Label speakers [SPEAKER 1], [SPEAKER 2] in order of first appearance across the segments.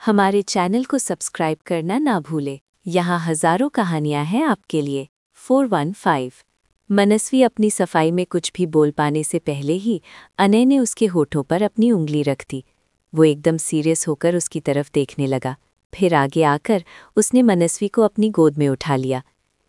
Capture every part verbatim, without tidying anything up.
[SPEAKER 1] हमारे चैनल को सब्सक्राइब करना ना भूले। यहाँ हजारों कहानियाँ हैं आपके लिए। Four one five. मनस्वी अपनी सफाई में कुछ भी बोल पाने से पहले ही अनय ने उसके होठों पर अपनी उंगली रख दी। वो एकदम सीरियस होकर उसकी तरफ देखने लगा। फिर आगे आकर उसने मनस्वी को अपनी गोद में उठा लिया।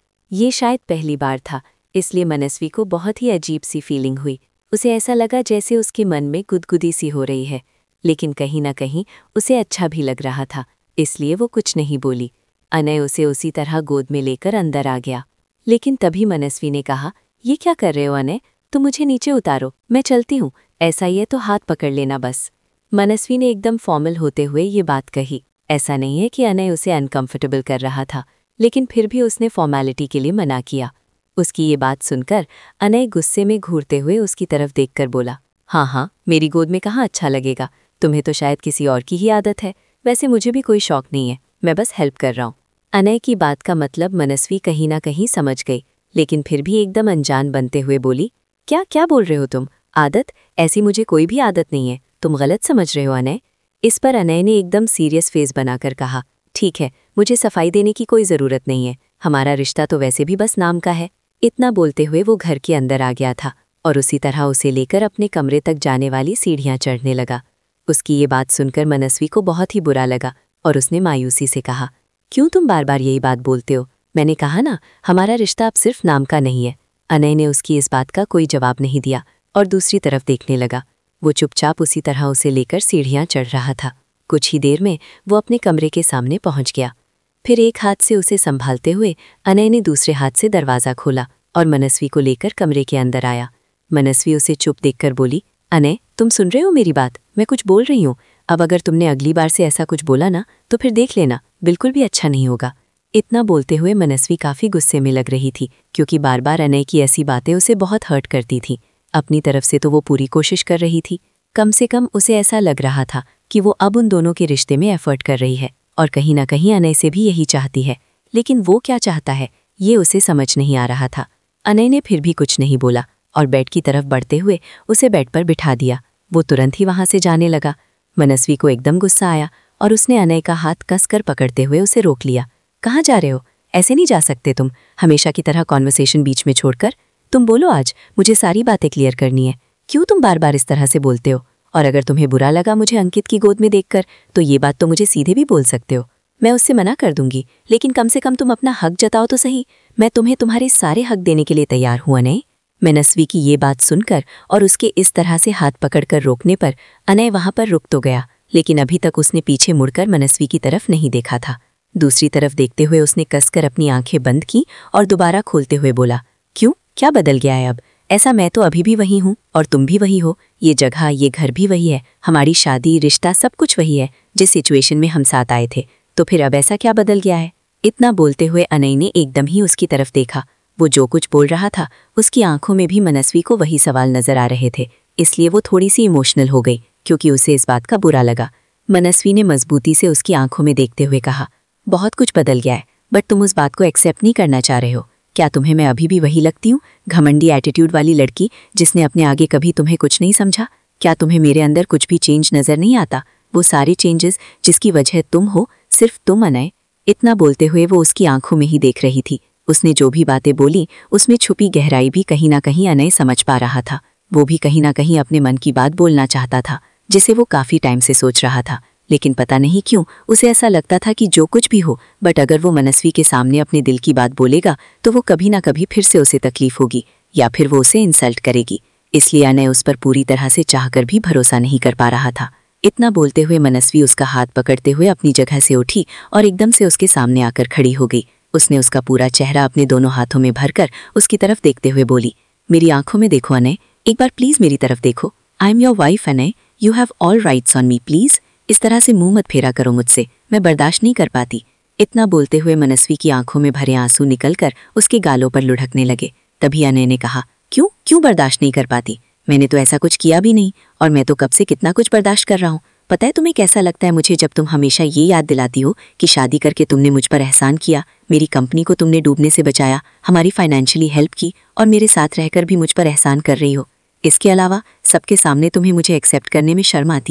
[SPEAKER 1] ये शायद पहली बार था, इसलिए मनस्वी को बहुत ही अजीब सी फीलिंग हुई। उसे ऐसा लगा जैसे उसके मन में गुदगुदी सी हो रही है, लेकिन कहीं ना कहीं उसे अच्छा भी लग रहा था, इसलिए वो कुछ नहीं बोली। अनय उसे उसी तरह गोद में लेकर अंदर आ गया। लेकिन तभी मनस्वी ने कहा, ये क्या कर रहे हो अनय? तुम मुझे नीचे उतारो, मैं चलती हूँ। ऐसा ही है तो हाथ पकड़ लेना बस। मनस्वी ने एकदम फॉर्मल होते हुए ये बात कही। ऐसा नहीं है कि अनय उसे अनकंफर्टेबल कर रहा था, लेकिन फिर भी उसने फॉर्मेलिटी के लिए मना किया। उसकी ये बात सुनकर अनय गुस्से में घूरते हुए उसकी तरफ देखकर बोला, हाँ हाँ, मेरी गोद में कहाँ अच्छा लगेगा? तुम्हें तो शायद किसी और की ही आदत है। वैसे मुझे भी कोई शौक नहीं है, मैं बस हेल्प कर रहा हूँ। अनय की बात का मतलब मनस्वी कहीं ना कहीं समझ गई, लेकिन फिर भी एकदम अनजान बनते हुए बोली, क्या क्या बोल रहे हो तुम? आदत? ऐसी मुझे कोई भी आदत नहीं है, तुम गलत समझ रहे हो अनय। इस पर अनय ने एकदम सीरियस फेस बनाकर कहा, ठीक है, मुझे सफाई देने की कोई ज़रूरत नहीं है, हमारा रिश्ता तो वैसे भी बस नाम का है। इतना बोलते हुए वो घर के अंदर आ गया था और उसी तरह उसे लेकर अपने कमरे तक जाने वाली सीढ़ियाँ चढ़ने लगा। उसकी ये बात सुनकर मनस्वी को बहुत ही बुरा लगा और उसने मायूसी से कहा, क्यों तुम बार बार यही बात बोलते हो? मैंने कहा ना, हमारा रिश्ता अब सिर्फ नाम का नहीं है। अनय ने उसकी इस बात का कोई जवाब नहीं दिया और दूसरी तरफ देखने लगा। वो चुपचाप उसी तरह उसे लेकर सीढ़ियाँ चढ़ रहा था। कुछ ही देर में वो अपने कमरे के सामने पहुंच गया। फिर एक हाथ से उसे संभालते हुए अनय ने दूसरे हाथ से दरवाज़ा खोला और मनस्वी को लेकर कमरे के अंदर आया। मनस्वी उसे चुप देखकर बोली, अनय, तुम सुन रहे हो मेरी बात? मैं कुछ बोल रही हूँ। अब अगर तुमने अगली बार से ऐसा कुछ बोला ना, तो फिर देख लेना, बिल्कुल भी अच्छा नहीं होगा। इतना बोलते हुए मनस्वी काफ़ी गुस्से में लग रही थी, क्योंकि बार बार अनय की ऐसी बातें उसे बहुत हर्ट करती थीं। अपनी तरफ से तो वो पूरी कोशिश कर रही थी। कम से कम उसे ऐसा लग रहा था कि वो अब उन दोनों के रिश्ते में एफर्ट कर रही है और कहीं ना कहीं अनय से भी यही चाहती है। लेकिन वो क्या चाहता है, ये उसे समझ नहीं आ रहा था। अनय ने फिर भी कुछ नहीं बोला और बेड की तरफ बढ़ते हुए उसे बेड पर बिठा दिया। वो तुरंत ही वहां से जाने लगा। मनस्वी को एकदम गुस्सा आया और उसने अनय का हाथ कसकर पकड़ते हुए उसे रोक लिया। कहाँ जा रहे हो? ऐसे नहीं जा सकते तुम, हमेशा की तरह कॉन्वर्सेशन बीच में छोड़कर। तुम बोलो, आज मुझे सारी बातें क्लियर करनी है। क्यों तुम बार बार इस तरह से बोलते हो? और अगर तुम्हें बुरा लगा मुझे अंकित की गोद में देखकर, तो ये बात तो मुझे सीधे भी बोल सकते हो। मैं उससे मना कर दूंगी, लेकिन कम से कम तुम अपना हक जताओ तो सही। मैं तुम्हें तुम्हारे सारे हक देने के लिए तैयार हूँ अनय। मनस्वी की ये बात सुनकर और उसके इस तरह से हाथ पकड़कर रोकने पर अनय वहां पर रुक तो गया, लेकिन अभी तक उसने पीछे मुड़कर मनस्वी की तरफ नहीं देखा था। दूसरी तरफ देखते हुए उसने कसकर अपनी आंखें बंद की और दोबारा खोलते हुए बोला, क्यों, क्या बदल गया है अब? ऐसा मैं तो अभी भी वही हूँ और तुम भी वही हो। ये जगह, ये घर भी वही है, हमारी शादी, रिश्ता, सब कुछ वही है जिस सिचुएशन में हम साथ आए थे। तो फिर अब ऐसा क्या बदल गया है? इतना बोलते हुए अनय ने एकदम ही उसकी तरफ देखा। वो जो कुछ बोल रहा था उसकी आंखों में भी मनस्वी को वही सवाल नजर आ रहे थे, इसलिए वो थोड़ी सी इमोशनल हो गई, क्योंकि उसे इस बात का बुरा लगा। मनस्वी ने मजबूती से उसकी आंखों में देखते हुए कहा, बहुत कुछ बदल गया है, बट तुम उस बात को एक्सेप्ट नहीं करना चाह रहे हो। क्या तुम्हें मैं अभी भी वही लगती हूँ, घमंडी एटीट्यूड वाली लड़की जिसने अपने आगे कभी तुम्हें कुछ नहीं समझा? क्या तुम्हें मेरे अंदर कुछ भी चेंज नजर नहीं आता? वो सारे चेंजेस जिसकी वजह तुम हो, सिर्फ तुम अनय। इतना बोलते हुए वो उसकी आंखों में ही देख रही थी। उसने जो भी बातें बोली उसमें छुपी गहराई भी कहीं ना कहीं अनय समझ पा रहा था। वो भी कहीं ना कहीं अपने मन की बात बोलना चाहता था, जिसे वो काफी टाइम से सोच रहा था। लेकिन पता नहीं क्यों उसे ऐसा लगता था कि जो कुछ भी हो, बट अगर वो मनस्वी के सामने अपने दिल की बात बोलेगा तो वो कभी ना कभी फिर से उसे तकलीफ होगी या फिर वो उसे इंसल्ट करेगी। इसलिए अनय उस पर पूरी तरह से चाहकर भी भरोसा नहीं कर पा रहा था। इतना बोलते हुए मनस्वी उसका हाथ पकड़ते हुए अपनी जगह से उठी और एकदम से उसके सामने आकर खड़ी हो गई। उसने उसका पूरा चेहरा अपने दोनों हाथों में भरकर उसकी तरफ देखते हुए बोली, मेरी आंखों में देखो अनय, एक बार प्लीज मेरी तरफ देखो। I am your wife Anay, you have all rights on me, please. इस तरह से मुंह मत फेरा करो मुझसे, मैं बर्दाश्त नहीं कर पाती। इतना बोलते हुए मनस्वी की आंखों में भरे आंसू निकलकर उसके गालों पर लुढ़कने लगे। तभी अनय ने कहा, क्यों क्यों बर्दाश्त नहीं कर पाती? मैंने तो ऐसा कुछ किया भी नहीं और मैं तो कब से कितना कुछ बर्दाश्त कर रहा हूँ। पता है तुम्हें कैसा लगता है मुझे जब तुम हमेशा ये याद दिलाती हो कि शादी करके तुमने मुझ पर एहसान किया, मेरी कंपनी को तुमने डूबने से बचाया, हमारी फाइनेंशियली हेल्प की और मेरे साथ रहकर भी मुझ पर एहसान कर रही हो। इसके अलावा सबके सामने तुम्हें मुझे एक्सेप्ट करने में शर्म आती है।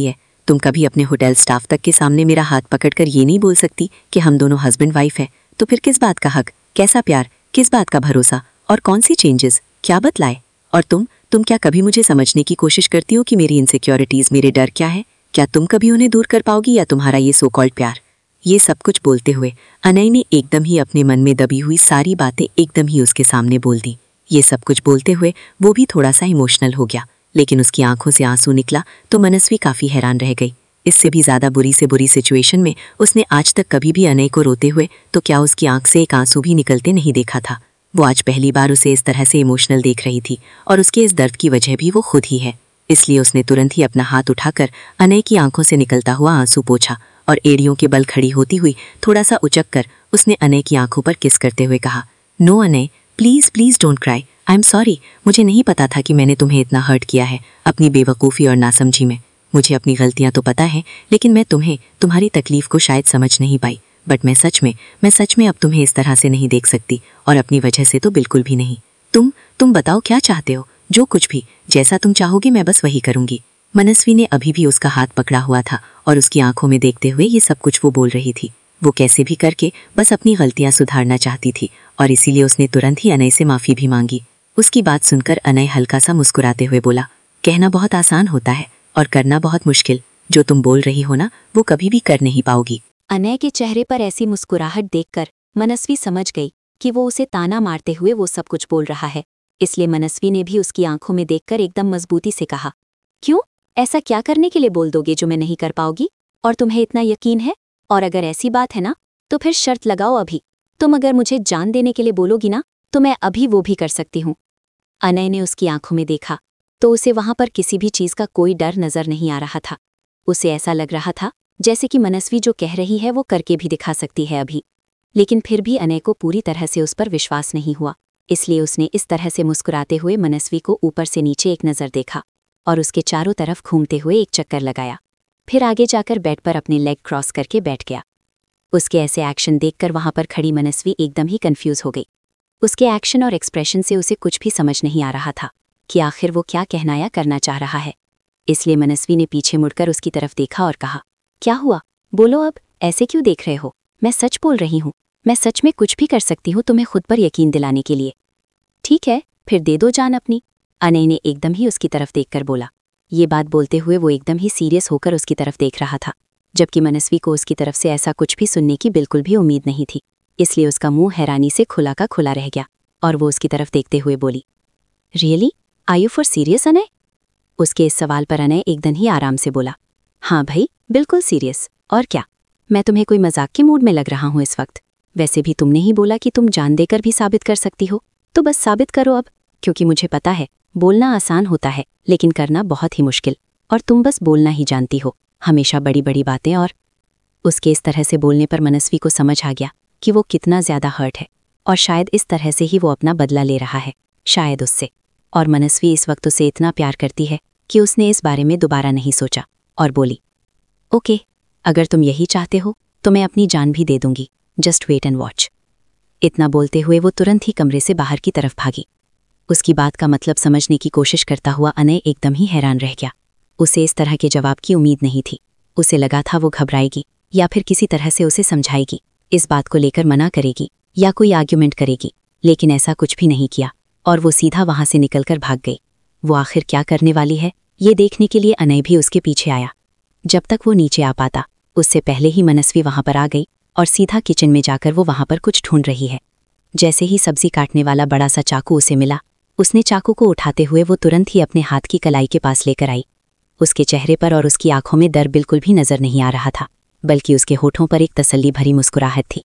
[SPEAKER 2] तुम कभी अपने होटल स्टाफ तक के सामने मेरा हाथ पकड़कर ये नहीं बोल सकती कि हम दोनों हस्बैंड वाइफ है? तो फिर किस बात का हक, कैसा प्यार, किस बात का भरोसा और कौन सी चेंजेस, क्या बतलाए? और तुम तुम क्या कभी मुझे समझने की कोशिश करती हो कि मेरी इनसिक्योरिटीज, मेरे डर क्या है? क्या तुम कभी उन्हें दूर कर पाओगी या तुम्हारा ये सो कॉल्ड प्यार? ये सब कुछ बोलते हुए अनय ने एकदम ही अपने मन में दबी हुई सारी बातें एकदम ही उसके सामने बोल दी। ये सब कुछ बोलते हुए वो भी थोड़ा सा इमोशनल हो गया, लेकिन उसकी आंखों से आंसू निकला तो मनस्वी काफी हैरान रह गई। इससे भी ज्यादा बुरी से बुरी सिचुएशन में उसने आज तक कभी भी अनय को रोते हुए तो क्या उसकी आंख से एक आंसू भी निकलते नहीं देखा था। वो आज पहली बार उसे इस तरह से इमोशनल देख रही थी और उसके इस दर्द की वजह भी वो खुद ही है। इसलिए उसने तुरंत ही अपना हाथ उठाकर अनय की आंखों से निकलता हुआ आंसू पोंछा और एड़ियों के बल खड़ी होती हुई थोड़ा सा उचक कर उसने अनय की आंखों पर किस करते हुए कहा, no Anay, please please don't cry, I am sorry. मुझे नहीं पता था कि मैंने तुम्हें इतना हर्ट किया है अपनी बेवकूफ़ी और नासमझी में। मुझे अपनी गलतियां तो पता है, लेकिन मैं तुम्हें, तुम्हारी तकलीफ को शायद समझ नहीं पाई। बट मैं सच में मैं सच में अब तुम्हें इस तरह से नहीं देख सकती, और अपनी वजह से तो बिल्कुल भी नहीं। तुम तुम बताओ क्या चाहते हो? जो कुछ भी, जैसा तुम चाहोगी मैं बस वही करूंगी। मनस्वी ने अभी भी उसका हाथ पकड़ा हुआ था और उसकी आंखों में देखते हुए ये सब कुछ वो बोल रही थी। वो कैसे भी करके बस अपनी गलतियां सुधारना चाहती थी और इसीलिए उसने तुरंत ही अनय से माफी भी मांगी। उसकी बात सुनकर अनय हल्का सा मुस्कुराते हुए बोला, कहना बहुत आसान होता है और करना बहुत मुश्किल। जो तुम बोल रही हो ना, वो कभी भी कर नहीं पाओगी।
[SPEAKER 1] अनय के चेहरे पर ऐसी मुस्कुराहट देखकर मनस्वी समझ गई कि वो उसे ताना मारते हुए वो सब कुछ बोल रहा है। इसलिए मनस्वी ने भी उसकी आंखों में देखकर एकदम मजबूती से कहा, क्यों? ऐसा क्या करने के लिए बोल दोगे जो मैं नहीं कर पाऊगी? और तुम्हें इतना यकीन है? और अगर ऐसी बात है ना, तो फिर शर्त लगाओ अभी। तुम अगर मुझे जान देने के लिए बोलोगी ना, तो मैं अभी वो भी कर सकती हूँ। अनय ने उसकी आंखों में देखा तो उसे वहां पर किसी भी चीज का कोई डर नजर नहीं आ रहा था। उसे ऐसा लग रहा था जैसे कि मनस्वी जो कह रही है वो करके भी दिखा सकती है अभी। लेकिन फिर भी अनय को पूरी तरह से उस पर विश्वास नहीं हुआ, इसलिए उसने इस तरह से मुस्कुराते हुए मनस्वी को ऊपर से नीचे एक नज़र देखा और उसके चारों तरफ घूमते हुए एक चक्कर लगाया। फिर आगे जाकर बेड पर अपने लेग क्रॉस करके बैठ गया। उसके ऐसे एक्शन देखकर वहां पर खड़ी मनस्वी एकदम ही कंफ्यूज हो गई। उसके एक्शन और एक्सप्रेशन से उसे कुछ भी समझ नहीं आ रहा था कि आखिर वो क्या कहना या करना चाह रहा है। इसलिए मनस्वी ने पीछे मुड़कर उसकी तरफ देखा और कहा, क्या हुआ? बोलो अब, ऐसे क्यों देख रहे हो? मैं सच बोल रही हूँ, मैं सच में कुछ भी कर सकती हूँ तुम्हें खुद पर यकीन दिलाने के लिए। ठीक है, फिर दे दो जान अपनी। अनय ने एकदम ही उसकी तरफ देखकर बोला। ये बात बोलते हुए वो एकदम ही सीरियस होकर उसकी तरफ देख रहा था, जबकि मनस्वी को उसकी तरफ से ऐसा कुछ भी सुनने की बिल्कुल भी उम्मीद नहीं थी। इसलिए उसका मुंह हैरानी से खुला का खुला रह गया और वो उसकी तरफ देखते हुए बोली, really, are you for serious Anay? उसके इस सवाल पर अनय एकदम ही आराम से बोला, हाँ भाई, बिल्कुल सीरियस। और क्या, मैं तुम्हें कोई मजाक के मूड में लग रहा हूँ इस वक्त? वैसे भी तुमने ही बोला कि तुम जान देकर भी साबित कर सकती हो, तो बस साबित करो अब। क्योंकि मुझे पता है बोलना आसान होता है लेकिन करना बहुत ही मुश्किल, और तुम बस बोलना ही जानती हो, हमेशा बड़ी बड़ी बातें। और उसके इस तरह से बोलने पर मनस्वी को समझ आ गया कि वो कितना ज्यादा हर्ट है और शायद इस तरह से ही वो अपना बदला ले रहा है, शायद उससे। और मनस्वी इस वक्त उसे इतना प्यार करती है कि उसने इस बारे में दोबारा नहीं सोचा और बोली, ओके, अगर तुम यही चाहते हो तो मैं अपनी जान भी दे दूंगी, जस्ट वेट एंड वॉच। इतना बोलते हुए वो तुरंत ही कमरे से बाहर की तरफ भागी। उसकी बात का मतलब समझने की कोशिश करता हुआ अनय एकदम ही हैरान रह गया। उसे इस तरह के जवाब की उम्मीद नहीं थी। उसे लगा था वो घबराएगी या फिर किसी तरह से उसे समझाएगी, इस बात को लेकर मना करेगी या कोई आर्ग्यूमेंट करेगी, लेकिन ऐसा कुछ भी नहीं किया और वो सीधा वहां से निकलकर भाग गई। वो आखिर क्या करने वाली है ये देखने के लिए अनय भी उसके पीछे आया। जब तक वो नीचे आ पाता उससे पहले ही मनस्वी वहां पर आ गई और सीधा किचन में जाकर वो वहां पर कुछ ढूंढ रही है। जैसे ही सब्जी काटने वाला बड़ा सा चाकू उसे मिला, उसने चाकू को उठाते हुए वो तुरंत ही अपने हाथ की कलाई के पास लेकर आई। उसके चेहरे पर और उसकी आंखों में डर बिल्कुल भी नजर नहीं आ रहा था, बल्कि उसके होठों पर एक तसल्ली भरी मुस्कुराहट थी।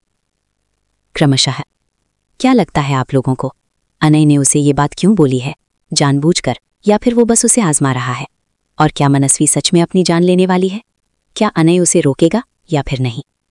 [SPEAKER 1] क्रमशः, क्या लगता है आप लोगों को अनय ने उसे ये बात क्यों बोली है? जानबूझकर या फिर वो बस उसे आजमा रहा है? और क्या मनस्वी सच में अपनी जान लेने वाली है? क्या अनय उसे रोकेगा या फिर नहीं?